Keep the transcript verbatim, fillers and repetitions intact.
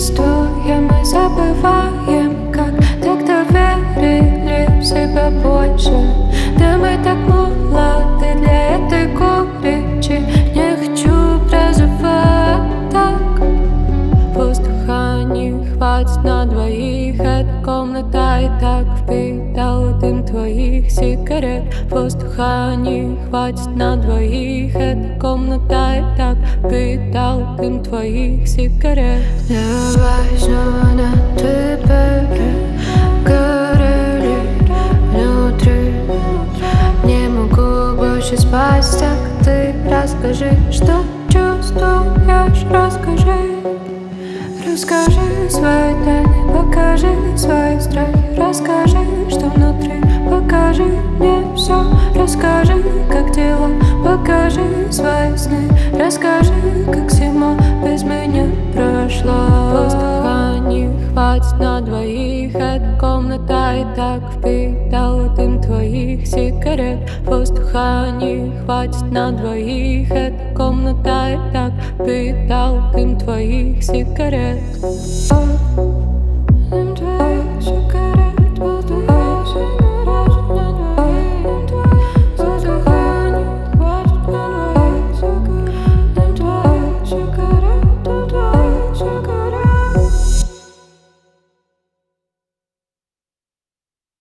чувствуем и забываем, как тогда верили в себя больше. Да мы так молоды для этой горечи. Не хочу прозевать так. Воздуха не хватит на двоих. Эта комната и так впитала дым твоих сигарет. Воздуха не хватит на двоих. Эта комната и так впитала дым твоих сигарет. Давай снова на ты перегорели внутри. Не могу больше спать, так ты расскажи, что чувствуешь, расскажи. Расскажи свои тайны, покажи свои страхи. Расскажи, что внутри, покажи мне все. Расскажи, как дела, покажи свои сны. Расскажи, как зима без меня прошла. Воздуха не хватит на двоих. Эта комната и так впитала дым твоих сигарет. Воздуха не хватит на двоих. Эта комната и так впитала дым твоих сигарет.